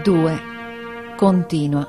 2. Continua.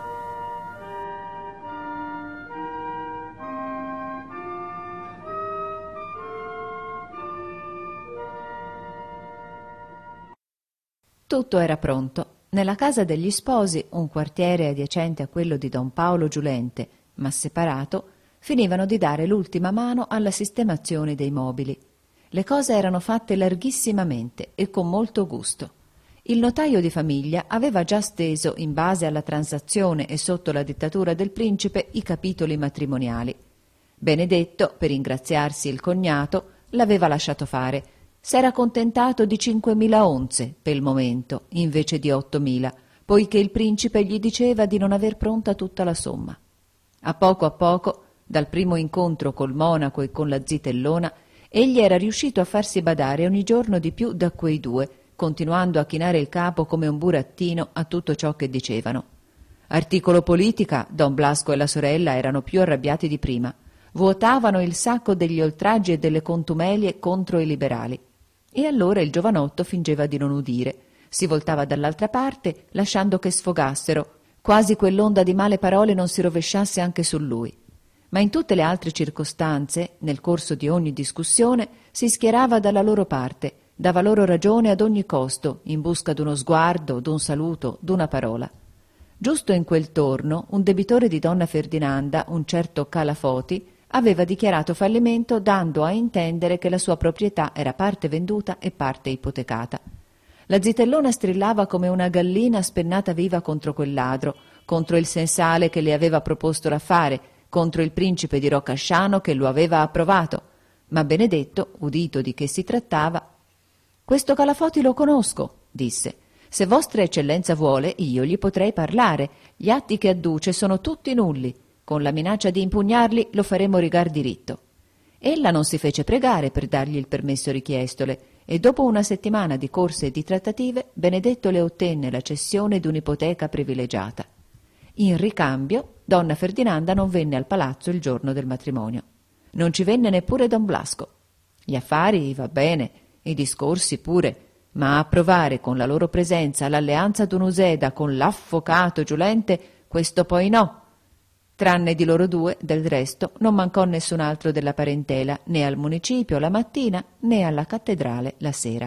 Tutto era pronto. Nella casa degli sposi, un quartiere adiacente a quello di Don Paolo Giulente, ma separato, finivano di dare l'ultima mano alla sistemazione dei mobili. Le cose erano fatte larghissimamente e con molto gusto. Il notaio di famiglia aveva già steso, in base alla transazione e sotto la dittatura del principe, i capitoli matrimoniali. Benedetto, per ingraziarsi il cognato, l'aveva lasciato fare. S'era accontentato di 5.000 onze per il momento, invece di 8.000, poiché il principe gli diceva di non aver pronta tutta la somma. A poco, dal primo incontro col monaco e con la zitellona, egli era riuscito a farsi badare ogni giorno di più da quei due, continuando a chinare il capo come un burattino a tutto ciò che dicevano. Articolo politica, Don Blasco e la sorella erano più arrabbiati di prima. Vuotavano il sacco degli oltraggi e delle contumelie contro i liberali. E allora il giovanotto fingeva di non udire, si voltava dall'altra parte, lasciando che sfogassero, quasi quell'onda di male parole non si rovesciasse anche su lui. Ma in tutte le altre circostanze, nel corso di ogni discussione, si schierava dalla loro parte, dava loro ragione ad ogni costo, in busca d'uno sguardo, d'un saluto, d'una parola. Giusto in quel torno, un debitore di donna Ferdinanda, un certo Calafoti, aveva dichiarato fallimento dando a intendere che la sua proprietà era parte venduta e parte ipotecata. La zitellona strillava come una gallina spennata viva contro quel ladro, contro il sensale che le aveva proposto l'affare, contro il principe di Roccasciano che lo aveva approvato. Ma Benedetto, udito di che si trattava, «Questo Calafoti lo conosco», disse. «Se vostra eccellenza vuole, io gli potrei parlare. Gli atti che adduce sono tutti nulli. Con la minaccia di impugnarli lo faremo rigar diritto». Ella non si fece pregare per dargli il permesso richiestole e dopo una settimana di corse e di trattative Benedetto le ottenne la cessione d'un'ipoteca privilegiata. In ricambio, donna Ferdinanda non venne al palazzo il giorno del matrimonio. Non ci venne neppure Don Blasco. Gli affari, va bene, i discorsi pure, ma approvare con la loro presenza l'alleanza d'un Useda con l'affocato Giulente, questo poi no. Tranne di loro due, del resto, non mancò nessun altro della parentela, né al municipio la mattina, né alla cattedrale la sera.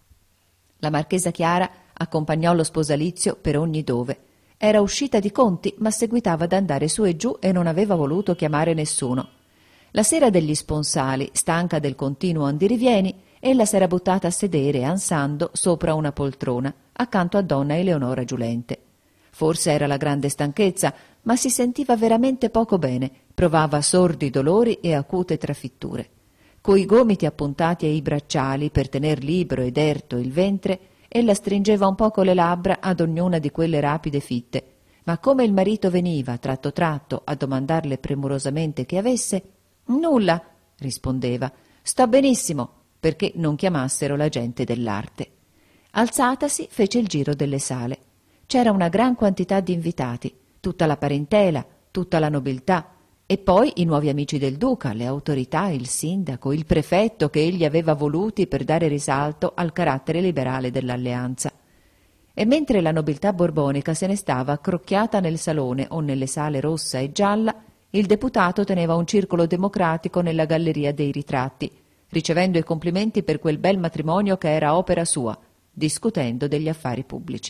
La marchesa Chiara accompagnò lo sposalizio per ogni dove. Era uscita di conti, ma seguitava ad andare su e giù e non aveva voluto chiamare nessuno. La sera degli sponsali, stanca del continuo andirivieni, ella s'era buttata a sedere, ansando, sopra una poltrona, accanto a donna Eleonora Giulente. Forse era la grande stanchezza, ma si sentiva veramente poco bene, provava sordi dolori e acute trafitture. Coi gomiti appuntati ai bracciali per tener libero ed erto il ventre, ella stringeva un poco le labbra ad ognuna di quelle rapide fitte, ma come il marito veniva, tratto tratto, a domandarle premurosamente che avesse, «Nulla», rispondeva, «sto benissimo», perché non chiamassero la gente dell'arte. Alzatasi, fece il giro delle sale. C'era una gran quantità di invitati, tutta la parentela, tutta la nobiltà, e poi i nuovi amici del duca, le autorità, il sindaco, il prefetto che egli aveva voluti per dare risalto al carattere liberale dell'alleanza. E mentre la nobiltà borbonica se ne stava accrocchiata nel salone o nelle sale rossa e gialla, il deputato teneva un circolo democratico nella galleria dei ritratti, ricevendo i complimenti per quel bel matrimonio che era opera sua, discutendo degli affari pubblici.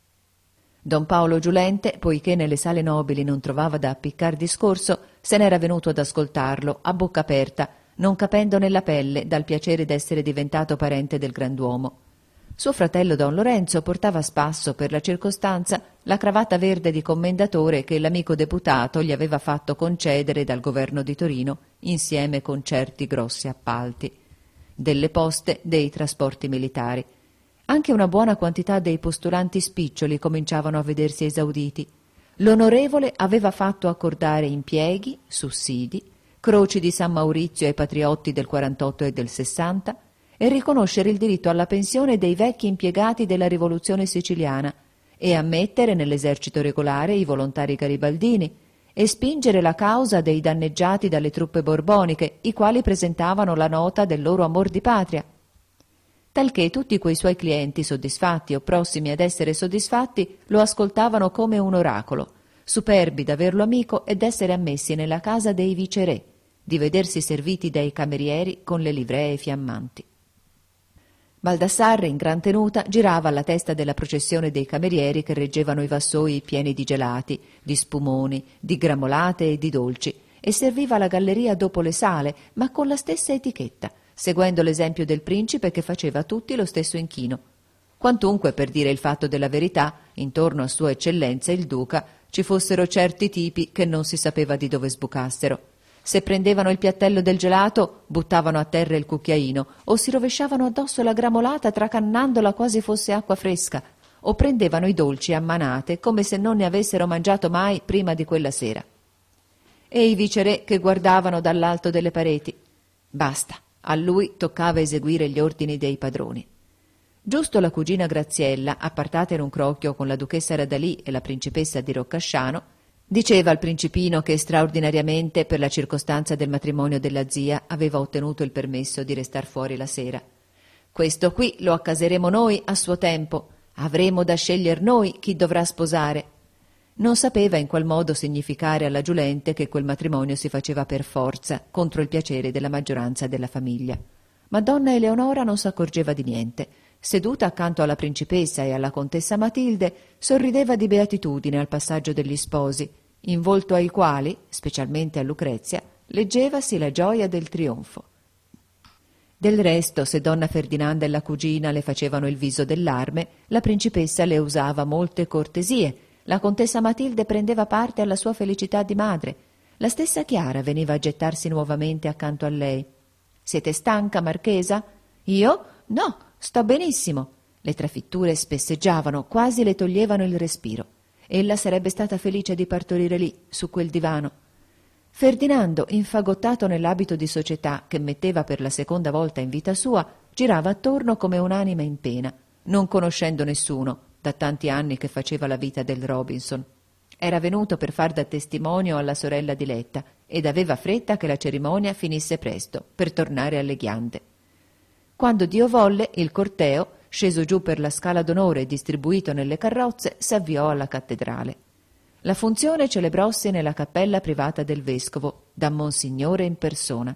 Don Paolo Giulente, poiché nelle sale nobili non trovava da appiccar discorso, se n'era venuto ad ascoltarlo, a bocca aperta, non capendo nella pelle dal piacere d'essere diventato parente del grand'uomo. Suo fratello Don Lorenzo portava a spasso per la circostanza la cravatta verde di commendatore che l'amico deputato gli aveva fatto concedere dal governo di Torino insieme con certi grossi appalti. Delle poste, dei trasporti militari. Anche una buona quantità dei postulanti spiccioli cominciavano a vedersi esauditi. L'onorevole aveva fatto accordare impieghi, sussidi, croci di San Maurizio ai patriotti del 48 e del 60 e riconoscere il diritto alla pensione dei vecchi impiegati della rivoluzione siciliana e ammettere nell'esercito regolare i volontari garibaldini e spingere la causa dei danneggiati dalle truppe borboniche, i quali presentavano la nota del loro amor di patria. talché tutti quei suoi clienti soddisfatti o prossimi ad essere soddisfatti lo ascoltavano come un oracolo, superbi d'averlo amico e d'essere ammessi nella casa dei viceré, di vedersi serviti dai camerieri con le livree fiammanti. Baldassarre, in gran tenuta, girava alla testa della processione dei camerieri che reggevano i vassoi pieni di gelati, di spumoni, di gramolate e di dolci, e serviva la galleria dopo le sale, ma con la stessa etichetta, seguendo l'esempio del principe che faceva a tutti lo stesso inchino. Quantunque, per dire il fatto della verità, intorno a Sua Eccellenza il Duca ci fossero certi tipi che non si sapeva di dove sbucassero. Se prendevano il piattello del gelato, buttavano a terra il cucchiaino, o si rovesciavano addosso la gramolata tracannandola quasi fosse acqua fresca, o prendevano i dolci a manate come se non ne avessero mangiato mai prima di quella sera. E i viceré che guardavano dall'alto delle pareti. Basta, a lui toccava eseguire gli ordini dei padroni. Giusto la cugina Graziella, appartata in un crocchio con la duchessa Radalì e la principessa di Roccasciano, diceva al principino che straordinariamente per la circostanza del matrimonio della zia aveva ottenuto il permesso di restar fuori la sera. Questo qui lo accaseremo noi a suo tempo, avremo da sceglier noi chi dovrà sposare. Non sapeva in qual modo significare alla giulente che quel matrimonio si faceva per forza, contro il piacere della maggioranza della famiglia. Ma donna Eleonora non s'accorgeva di niente. Seduta accanto alla principessa e alla contessa Matilde, sorrideva di beatitudine al passaggio degli sposi, in volto ai quali, specialmente a Lucrezia, leggevasi la gioia del trionfo. Del resto, se donna Ferdinanda e la cugina le facevano il viso dell'arme, la principessa le usava molte cortesie, la contessa Matilde prendeva parte alla sua felicità di madre, la stessa Chiara veniva a gettarsi nuovamente accanto a lei. «Siete stanca, marchesa?» «Io? No, sto benissimo». Le trafitture spesseggiavano, quasi le toglievano il respiro. Ella sarebbe stata felice di partorire lì, su quel divano. Ferdinando, infagottato nell'abito di società che metteva per la seconda volta in vita sua, girava attorno come un'anima in pena, non conoscendo nessuno, da tanti anni che faceva la vita del Robinson. Era venuto per far da testimonio alla sorella diletta ed aveva fretta che la cerimonia finisse presto, per tornare alle ghiande. Quando Dio volle, il corteo, sceso giù per la scala d'onore e distribuito nelle carrozze, s'avviò alla cattedrale. La funzione celebrossi nella cappella privata del vescovo, da Monsignore in persona.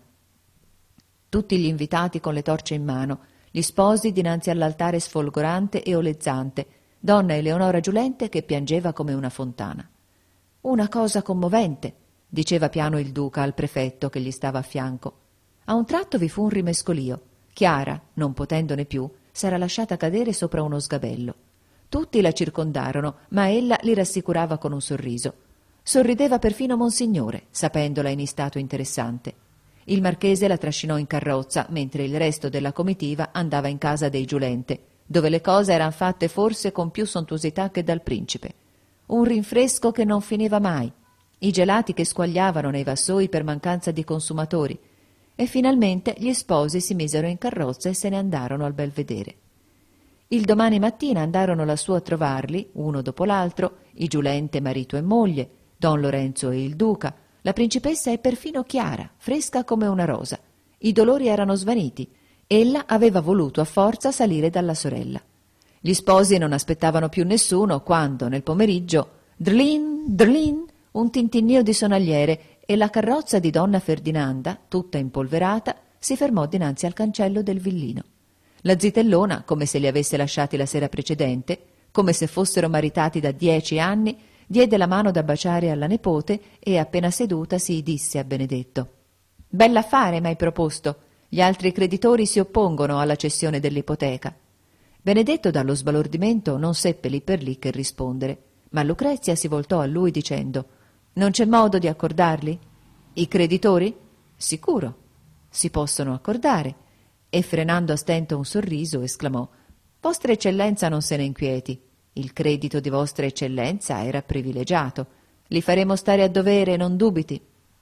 Tutti gli invitati con le torce in mano, gli sposi dinanzi all'altare sfolgorante e olezzante, donna Eleonora Giulente che piangeva come una fontana. «Una cosa commovente», diceva piano il duca al prefetto che gli stava a fianco. A un tratto vi fu un rimescolio. Chiara, non potendone più, s'era lasciata cadere sopra uno sgabello. Tutti la circondarono, ma ella li rassicurava con un sorriso. Sorrideva perfino Monsignore, sapendola in stato interessante. Il marchese la trascinò in carrozza, mentre il resto della comitiva andava in casa dei Giulente, dove le cose eran fatte forse con più sontuosità che dal principe. Un rinfresco che non finiva mai, i gelati che squagliavano nei vassoi per mancanza di consumatori, e finalmente gli sposi si misero in carrozza e se ne andarono al belvedere. Il domani mattina andarono lassù a trovarli, uno dopo l'altro, i Giulente marito e moglie, don Lorenzo e il duca, la principessa e perfino Chiara, fresca come una rosa. I dolori erano svaniti. Ella aveva voluto a forza salire dalla sorella. Gli sposi non aspettavano più nessuno quando, nel pomeriggio, drlin, drlin, un tintinnio di sonagliere e la carrozza di donna Ferdinanda, tutta impolverata, si fermò dinanzi al cancello del villino. La zitellona, come se li avesse lasciati la sera precedente, come se fossero maritati da 10 anni, diede la mano da baciare alla nipote e, appena seduta, si disse a Benedetto: «Bell'affare m'hai proposto. Gli altri creditori si oppongono alla cessione dell'ipoteca». Benedetto, dallo sbalordimento, non seppe lì per lì che rispondere, ma Lucrezia si voltò a lui dicendo: «Non c'è modo di accordarli?» «I creditori?» «Sicuro. Si possono accordare». E, frenando a stento un sorriso, esclamò: «Vostra Eccellenza non se ne inquieti. Il credito di Vostra Eccellenza era privilegiato. Li faremo stare a dovere, non dubiti».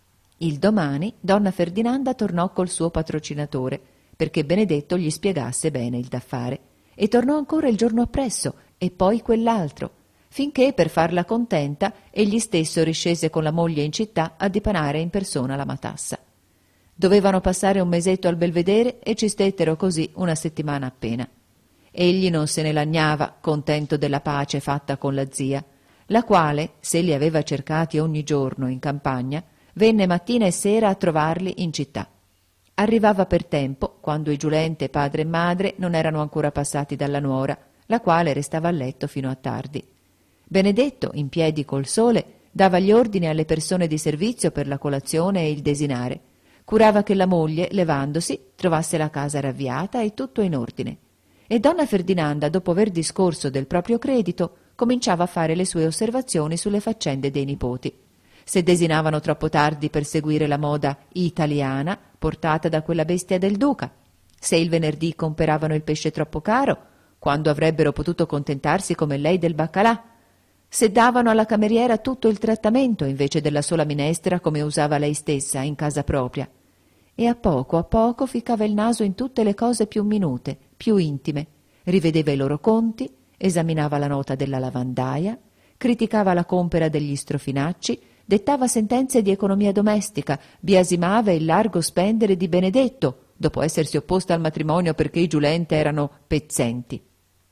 Il domani donna Ferdinanda tornò col suo patrocinatore, perché Benedetto gli spiegasse bene il da fare, e tornò ancora il giorno appresso, e poi quell'altro, finché, per farla contenta, egli stesso riscese con la moglie in città a dipanare in persona la matassa. Dovevano passare un mesetto al Belvedere e ci stettero così una settimana appena. Egli non se ne lagnava, contento della pace fatta con la zia, la quale, se li aveva cercati ogni giorno in campagna, venne mattina e sera a trovarli in città. Arrivava per tempo, quando i Giulente, padre e madre, non erano ancora passati dalla nuora, la quale restava a letto fino a tardi. Benedetto, in piedi col sole, dava gli ordini alle persone di servizio per la colazione e il desinare. Curava che la moglie, levandosi, trovasse la casa ravviata e tutto in ordine. E donna Ferdinanda, dopo aver discorso del proprio credito, cominciava a fare le sue osservazioni sulle faccende dei nipoti. Se desinavano troppo tardi per seguire la moda italiana portata da quella bestia del duca, se il venerdì comperavano il pesce troppo caro, quando avrebbero potuto contentarsi come lei del baccalà, se davano alla cameriera tutto il trattamento invece della sola minestra come usava lei stessa in casa propria. E a poco ficcava il naso in tutte le cose più minute, più intime, rivedeva i loro conti, esaminava la nota della lavandaia, criticava la compera degli strofinacci, dettava sentenze di economia domestica, biasimava il largo spendere di Benedetto, dopo essersi opposta al matrimonio perché i Giulente erano pezzenti.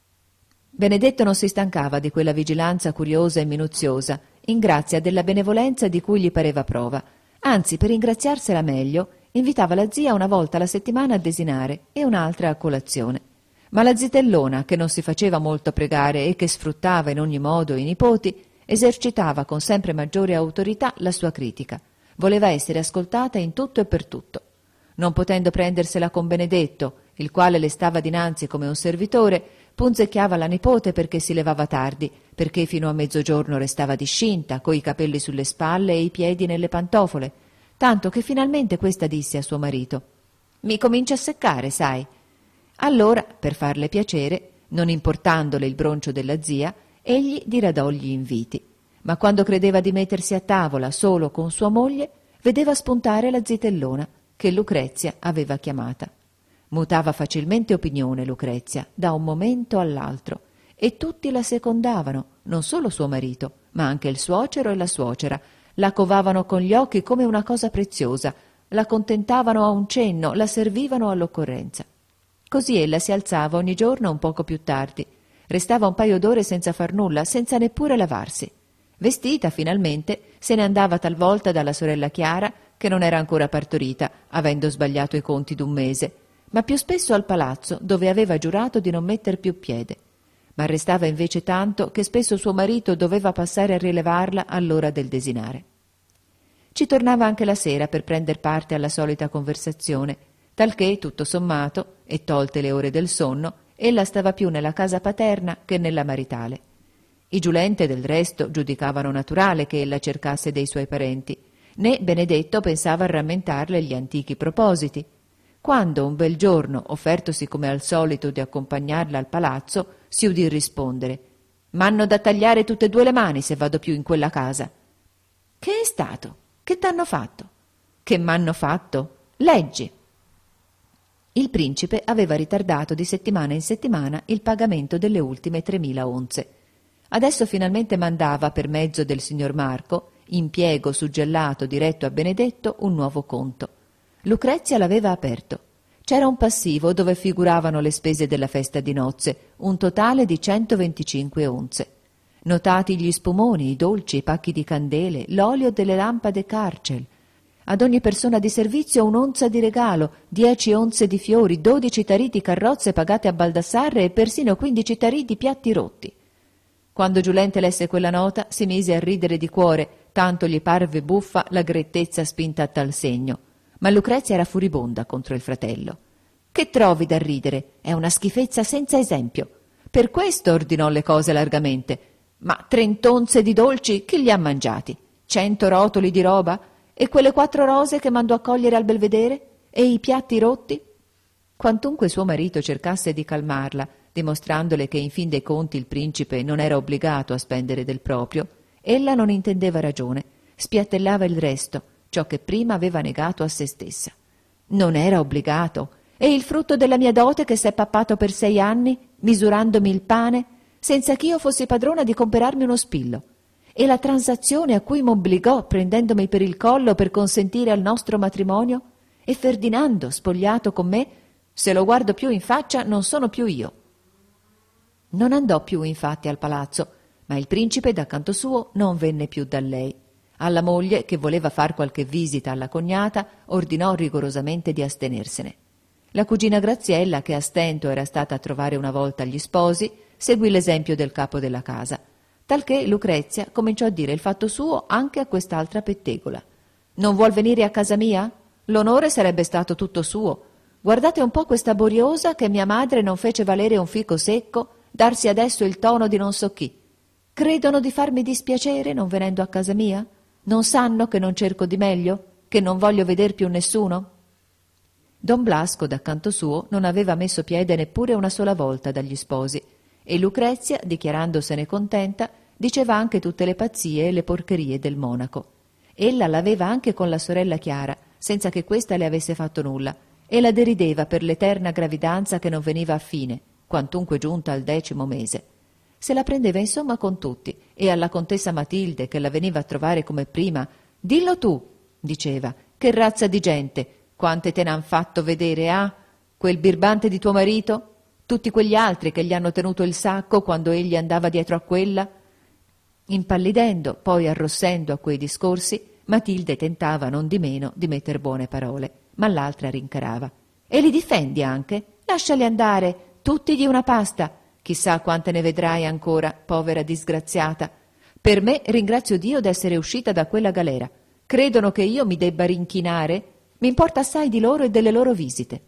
Benedetto non si stancava di quella vigilanza curiosa e minuziosa, in grazia della benevolenza di cui gli pareva prova. Anzi, per ingraziarsela meglio, invitava la zia una volta alla settimana a desinare e un'altra a colazione. Ma la zitellona, che non si faceva molto pregare e che sfruttava in ogni modo i nipoti, esercitava con sempre maggiore autorità la sua critica. Voleva essere ascoltata in tutto e per tutto. Non potendo prendersela con Benedetto, il quale le stava dinanzi come un servitore, punzecchiava la nipote perché si levava tardi, perché fino a mezzogiorno restava discinta, coi capelli sulle spalle e i piedi nelle pantofole, tanto che finalmente questa disse a suo marito: «Mi comincia a seccare, sai». Allora, per farle piacere, non importandole il broncio della zia, egli diradò gli inviti. Ma quando credeva di mettersi a tavola solo con sua moglie, vedeva spuntare la zitellona, che Lucrezia aveva chiamata. Mutava facilmente opinione Lucrezia, da un momento all'altro, e tutti la secondavano, non solo suo marito, ma anche il suocero e la suocera. La covavano con gli occhi come una cosa preziosa, la contentavano a un cenno, la servivano all'occorrenza. Così ella si alzava ogni giorno un poco più tardi, restava un paio d'ore senza far nulla, senza neppure lavarsi. Vestita, finalmente, se ne andava talvolta dalla sorella Chiara, che non era ancora partorita, avendo sbagliato i conti d'un mese, ma più spesso al palazzo, dove aveva giurato di non metter più piede. Ma restava invece tanto che spesso suo marito doveva passare a rilevarla all'ora del desinare. Ci tornava anche la sera per prender parte alla solita conversazione, talché, tutto sommato, e tolte le ore del sonno, ella stava più nella casa paterna che nella maritale. I Giulente, del resto, giudicavano naturale che ella cercasse dei suoi parenti, né Benedetto pensava a rammentarle gli antichi propositi. Quando un bel giorno, offertosi come al solito di accompagnarla al palazzo, si udì rispondere: «M'hanno da tagliare tutte e due le mani se vado più in quella casa». «Che è stato? Che t'hanno fatto?» «Che m'hanno fatto? Leggi». Il principe aveva ritardato di settimana in settimana il pagamento delle ultime 3.000 onze. Adesso finalmente mandava, per mezzo del signor Marco, impiego suggellato diretto a Benedetto, un nuovo conto. Lucrezia l'aveva aperto. C'era un passivo dove figuravano le spese della festa di nozze, un totale di 125 onze. Notati gli spumoni, i dolci, i pacchi di candele, l'olio delle lampade Karcel. Ad ogni persona di servizio un'onza di regalo, 10 onze di fiori, 12 tarì di carrozze pagate a Baldassarre e persino 15 tarì di piatti rotti. Quando Giulente lesse quella nota si mise a ridere di cuore, tanto gli parve buffa la grettezza spinta a tal segno. Ma Lucrezia era furibonda contro il fratello. «Che trovi da ridere? È una schifezza senza esempio. Per questo ordinò le cose largamente. Ma 30 onze di dolci chi li ha mangiati? 100 rotoli di roba? E quelle 4 rose che mandò a cogliere al Belvedere? E i piatti rotti?» Quantunque suo marito cercasse di calmarla, dimostrandole che in fin dei conti il principe non era obbligato a spendere del proprio, ella non intendeva ragione, spiattellava il resto, ciò che prima aveva negato a se stessa. «Non era obbligato? E il frutto della mia dote che s'è pappato per 6 anni, misurandomi il pane, senza ch'io fossi padrona di comperarmi uno spillo? E la transazione a cui m'obbligò prendendomi per il collo per consentire al nostro matrimonio? E Ferdinando, spogliato con me, se lo guardo più in faccia non sono più io. Non andò più infatti al palazzo, ma il principe da canto suo non venne più da lei. Alla moglie, che voleva far qualche visita alla cognata, ordinò rigorosamente di astenersene. La cugina Graziella, che a stento era stata a trovare una volta gli sposi, seguì l'esempio del capo della casa, talché Lucrezia cominciò a dire il fatto suo anche a quest'altra pettegola. «Non vuol venire a casa mia? L'onore sarebbe stato tutto suo. Guardate un po' questa boriosa che mia madre non fece valere un fico secco, darsi adesso il tono di non so chi. Credono di farmi dispiacere non venendo a casa mia? Non sanno che non cerco di meglio? Che non voglio veder più nessuno?» Don Blasco, da canto suo, non aveva messo piede neppure una sola volta dagli sposi, e Lucrezia, dichiarandosene contenta, diceva anche tutte le pazzie e le porcherie del monaco. Ella l'aveva anche con la sorella Chiara, senza che questa le avesse fatto nulla, e la derideva per l'eterna gravidanza che non veniva a fine, quantunque giunta al 10° mese. Se la prendeva insomma con tutti, e alla contessa Matilde, che la veniva a trovare come prima, «Dillo tu», diceva, «che razza di gente, quante te n'han fatto vedere, ah? Quel birbante di tuo marito? Tutti quegli altri che gli hanno tenuto il sacco quando egli andava dietro a quella?» Impallidendo, poi arrossendo a quei discorsi, Matilde tentava non di meno di metter buone parole, ma l'altra rincarava. «E li difendi anche? Lasciali andare, tutti di una pasta. Chissà quante ne vedrai ancora, povera disgraziata. Per me ringrazio Dio d'essere uscita da quella galera. Credono che io mi debba rinchinare? Mi importa assai di loro e delle loro visite».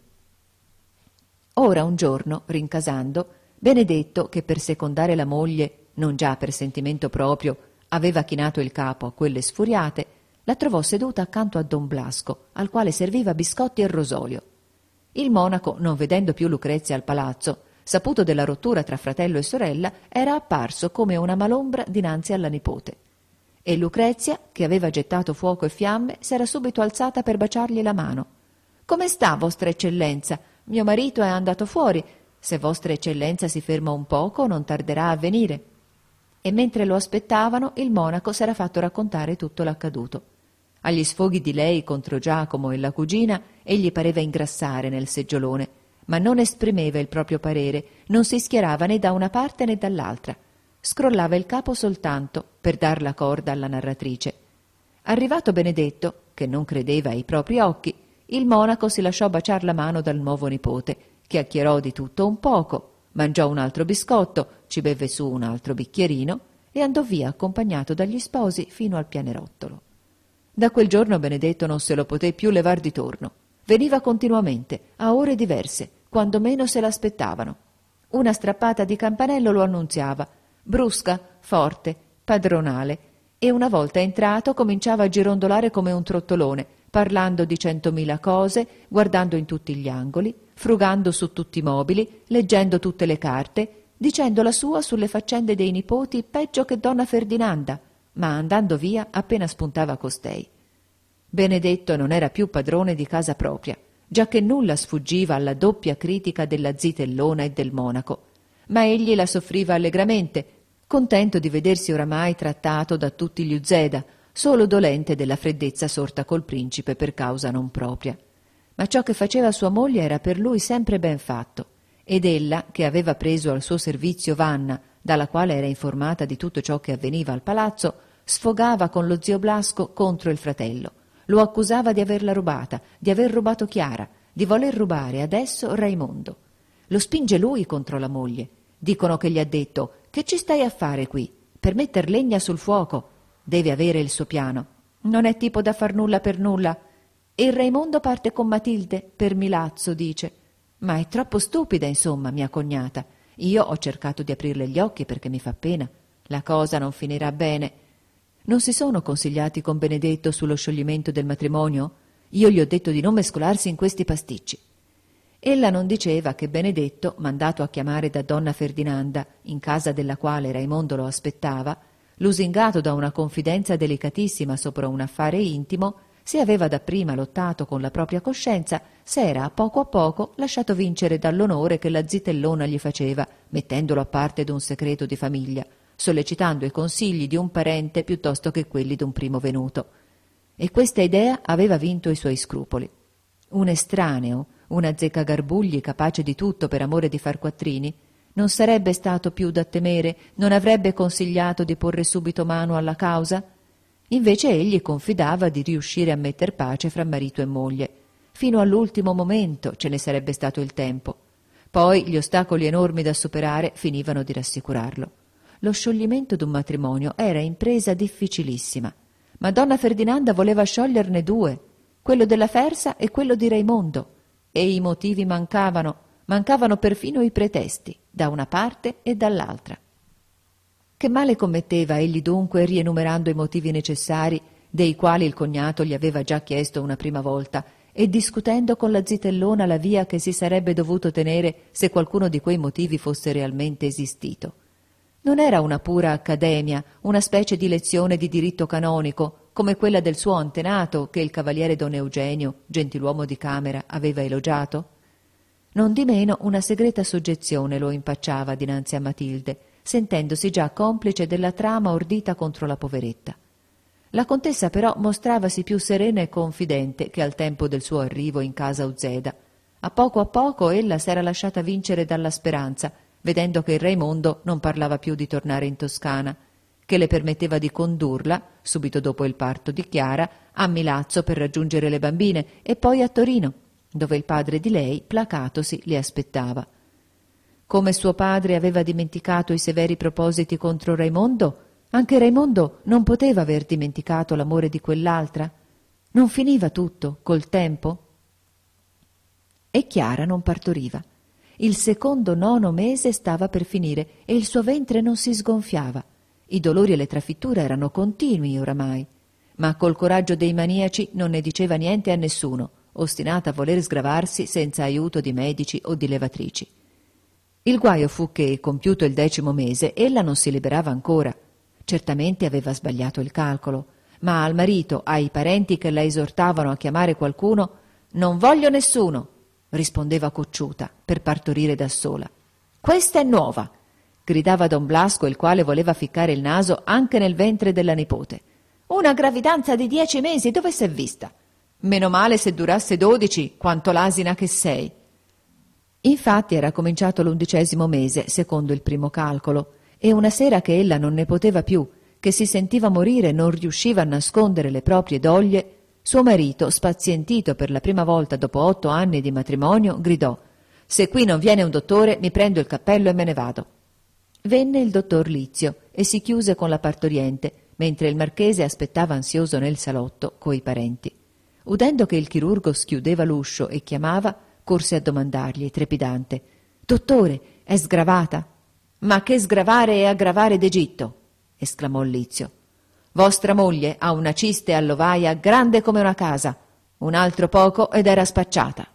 Ora un giorno, rincasando, Benedetto, che per secondare la moglie, non già per sentimento proprio, aveva chinato il capo a quelle sfuriate, la trovò seduta accanto a Don Blasco, al quale serviva biscotti e rosolio. Il monaco, non vedendo più Lucrezia al palazzo, saputo della rottura tra fratello e sorella, era apparso come una malombra dinanzi alla nipote. E Lucrezia, che aveva gettato fuoco e fiamme, s'era subito alzata per baciargli la mano. «Come sta, vostra eccellenza? Mio marito è andato fuori. Se vostra eccellenza si ferma un poco, non tarderà a venire». E mentre lo aspettavano, il monaco s'era fatto raccontare tutto l'accaduto. Agli sfoghi di lei contro Giacomo e la cugina, egli pareva ingrassare nel seggiolone, ma non esprimeva il proprio parere, non si schierava né da una parte né dall'altra. Scrollava il capo soltanto per dar la corda alla narratrice. Arrivato Benedetto, che non credeva ai propri occhi, il monaco si lasciò baciar la mano dal nuovo nipote, chiacchierò di tutto un poco, mangiò un altro biscotto, ci beve su un altro bicchierino e andò via accompagnato dagli sposi fino al pianerottolo. Da quel giorno Benedetto non se lo poté più levar di torno. Veniva continuamente, a ore diverse, quando meno se l'aspettavano. Una strappata di campanello lo annunziava, brusca, forte, padronale, e una volta entrato cominciava a girondolare come un trottolone, parlando di 100.000 cose, guardando in tutti gli angoli, frugando su tutti i mobili, leggendo tutte le carte, dicendo la sua sulle faccende dei nipoti peggio che donna Ferdinanda, ma andando via appena spuntava costei. Benedetto non era più padrone di casa propria, giacché nulla sfuggiva alla doppia critica della zitellona e del monaco, ma egli la soffriva allegramente, contento di vedersi oramai trattato da tutti gli Uzeda, solo dolente della freddezza sorta col principe per causa non propria. Ma ciò che faceva sua moglie era per lui sempre ben fatto, ed ella, che aveva preso al suo servizio Vanna, dalla quale era informata di tutto ciò che avveniva al palazzo, sfogava con lo zio Blasco contro il fratello. Lo accusava di averla rubata, di aver rubato Chiara, di voler rubare adesso Raimondo. Lo spinge lui contro la moglie. Dicono che gli ha detto: «Che ci stai a fare qui? Per metter legna sul fuoco. Deve avere il suo piano. Non è tipo da far nulla per nulla. E il Raimondo parte con Matilde, per Milazzo, dice. Ma è troppo stupida, insomma, mia cognata. Io ho cercato di aprirle gli occhi perché mi fa pena. La cosa non finirà bene. Non si sono consigliati con Benedetto sullo scioglimento del matrimonio? Io gli ho detto di non mescolarsi in questi pasticci». Ella non diceva che Benedetto, mandato a chiamare da donna Ferdinanda, in casa della quale Raimondo lo aspettava, lusingato da una confidenza delicatissima sopra un affare intimo, se aveva dapprima lottato con la propria coscienza, s'era a poco lasciato vincere dall'onore che la zitellona gli faceva, mettendolo a parte d'un segreto di famiglia, sollecitando i consigli di un parente piuttosto che quelli d'un primo venuto. E questa idea aveva vinto i suoi scrupoli. un estraneo, un azzeccagarbugli capace di tutto per amore di far quattrini, non sarebbe stato più da temere, non avrebbe consigliato di porre subito mano alla causa? Invece egli confidava di riuscire a metter pace fra marito e moglie. Fino all'ultimo momento ce ne sarebbe stato il tempo. Poi gli ostacoli enormi da superare finivano di rassicurarlo. Lo scioglimento d'un matrimonio era impresa difficilissima, ma donna Ferdinanda voleva scioglierne due, quello della Fersa e quello di Raimondo, e i motivi mancavano perfino i pretesti, da una parte e dall'altra. Che male commetteva egli dunque rienumerando i motivi necessari, dei quali il cognato gli aveva già chiesto una prima volta, e discutendo con la zitellona la via che si sarebbe dovuto tenere se qualcuno di quei motivi fosse realmente esistito. Non era una pura accademia, una specie di lezione di diritto canonico, come quella del suo antenato che il cavaliere don Eugenio, gentiluomo di camera, aveva elogiato? Nondimeno una segreta soggezione lo impacciava dinanzi a Matilde, sentendosi già complice della trama ordita contro la poveretta. La contessa però mostravasi più serena e confidente che al tempo del suo arrivo in casa Uzeda. A poco ella s'era lasciata vincere dalla speranza, vedendo che il Raimondo non parlava più di tornare in Toscana, che le permetteva di condurla, subito dopo il parto di Chiara, a Milazzo per raggiungere le bambine e poi a Torino, dove il padre di lei, placatosi, li aspettava. Come suo padre aveva dimenticato i severi propositi contro Raimondo, anche Raimondo non poteva aver dimenticato l'amore di quell'altra. Non finiva tutto col tempo? E Chiara non partoriva. Il secondo 9° mese stava per finire e il suo ventre non si sgonfiava. I dolori e le trafitture erano continui oramai, ma col coraggio dei maniaci non ne diceva niente a nessuno, ostinata a voler sgravarsi senza aiuto di medici o di levatrici. Il guaio fu che, compiuto il 10° mese, ella non si liberava ancora. Certamente aveva sbagliato il calcolo, ma al marito, ai parenti che la esortavano a chiamare qualcuno, «Non voglio nessuno», rispondeva cocciuta, per partorire da sola. «Questa è nuova», gridava don Blasco, il quale voleva ficcare il naso anche nel ventre della nipote. «Una gravidanza di 10 mesi, dove s'è vista? Meno male se durasse 12, quanto l'asina che sei». Infatti era cominciato l'11° mese, secondo il primo calcolo, e una sera che ella non ne poteva più, che si sentiva morire e non riusciva a nascondere le proprie doglie, suo marito, spazientito per la prima volta dopo 8 anni di matrimonio, gridò: «Se qui non viene un dottore, mi prendo il cappello e me ne vado». Venne il dottor Lizio e si chiuse con la partoriente, mentre il marchese aspettava ansioso nel salotto coi parenti. Udendo che il chirurgo schiudeva l'uscio e chiamava, corse a domandargli, trepidante: «Dottore, è sgravata?» «Ma che sgravare e aggravare d'Egitto?» esclamò Lizio. «Vostra moglie ha una ciste all'ovaia grande come una casa, un altro poco ed era spacciata».